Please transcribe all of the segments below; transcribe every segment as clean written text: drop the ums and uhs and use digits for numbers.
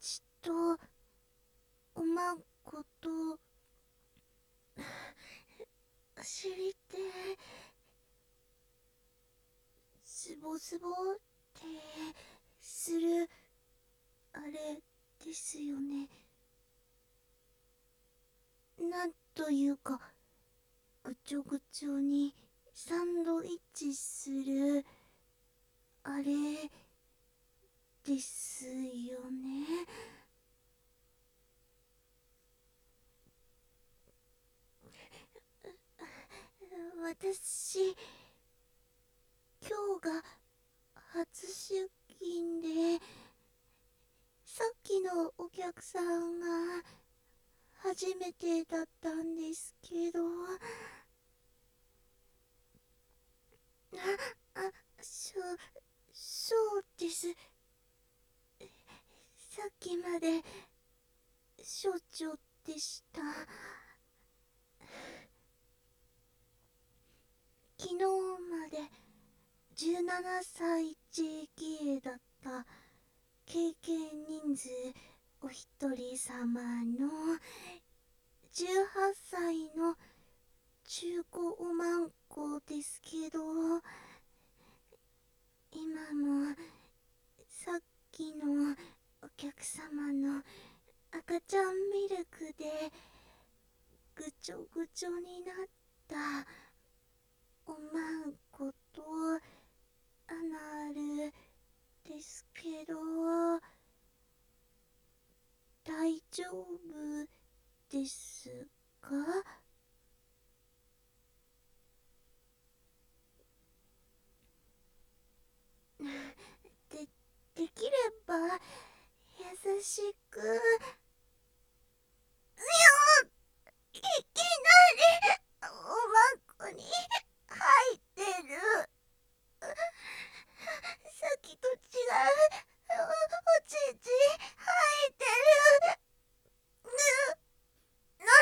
ちとおまんこと知りてズボズボってするあれですよね。なんというかぐちょぐちょにサンドイッチするあれですよね。私今日が初出勤で、さっきのお客さんが初めてだったんですけど、そうです。さっきまで省庁でした。昨日まで17歳 JK だった経験人数お一人様の18歳の中古おまんこですけど、今もさっきのお客様の赤ちゃんミルクでぐちょぐちょになったおまんことアナルですけど、大丈夫ですか？で、できれば優しく。いきなりおまんこに入ってる。さっきと違うおちんち入ってる。なん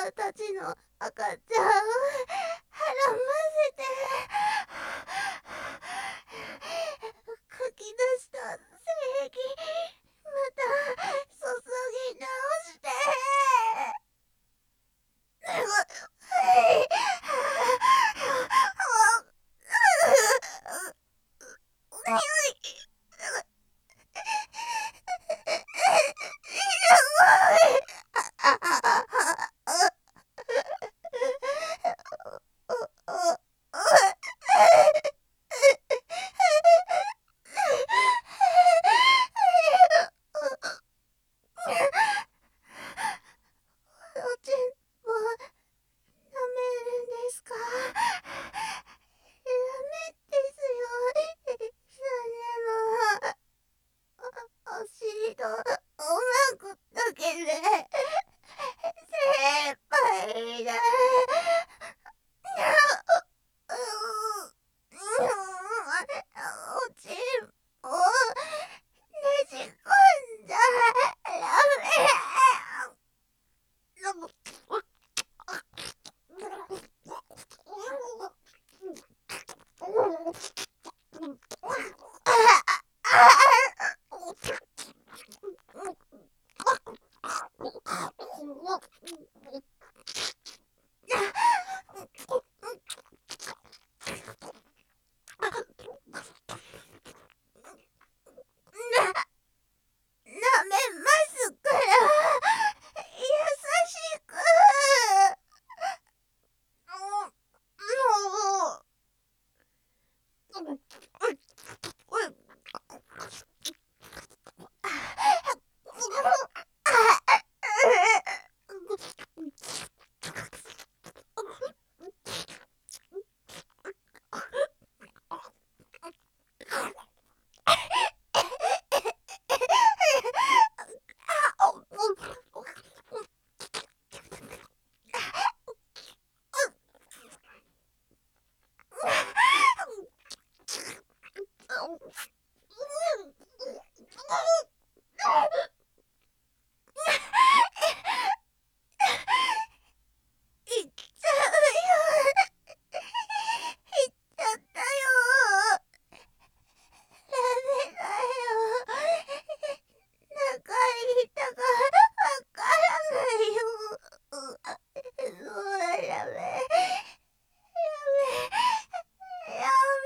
様たちの赤ちゃんをはらませて書き出した精液また注ぎ直しておちんぽ舐めるんですか？ダメですよ。それもお尻とおまんこだけで精一杯だ。おちんぽねじ込んじゃダメ。舐めますから優しく。行っちゃうよ。行っちゃったよ。ダメだよ。中にいたかわからないよ。そうだ、やめ。や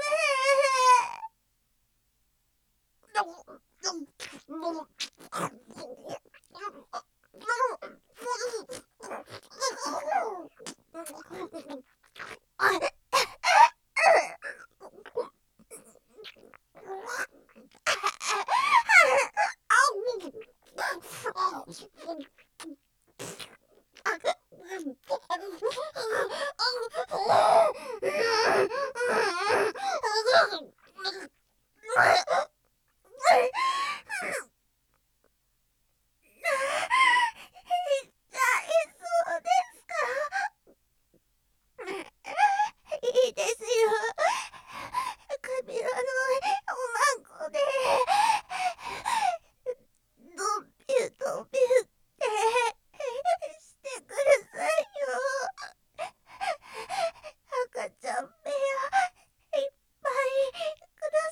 いいですよ。首輪のおまんこでドビュドビュってしてくださいよ。赤ちゃん部屋いっぱいくだ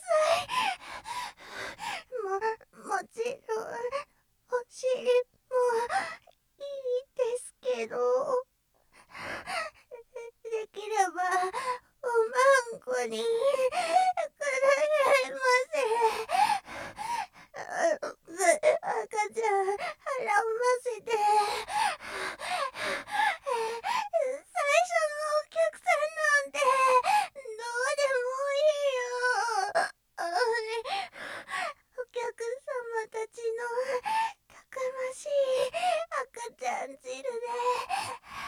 さい。もちろんお尻もいいですけど、できればおまんこにくださいませ。赤ちゃんはらませて、最初のお客さんなんてどうでもいいよ。お客様たちのたくましい赤ちゃん汁で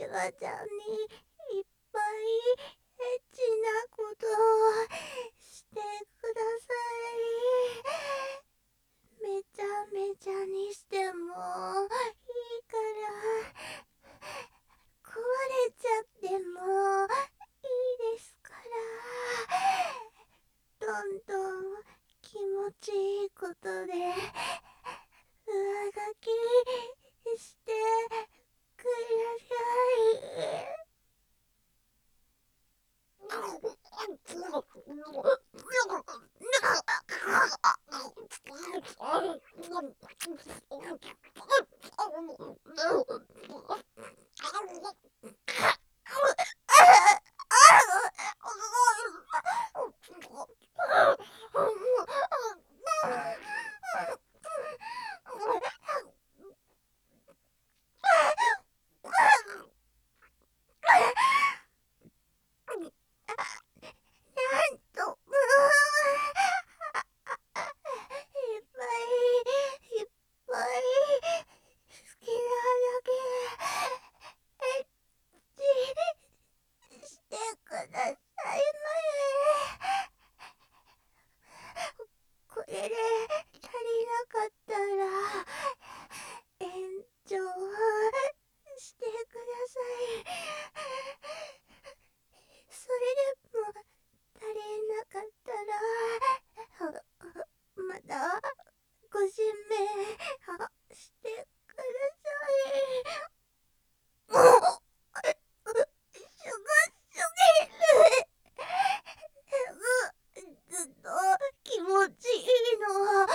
がちゃんにいっぱいエッチなことをしてください。めちゃめちゃにしてもいいから壊れちゃってもいいですから、どんどん気持ちいいことで上書きしてください。なんといっぱいいっぱい好きなだけエッチしてくださいませ。これで足りなかったら延長してください。それでも足りなかったらまだご指名してください。もうすごすぎる。ずっと気持ちいいのは止まらない。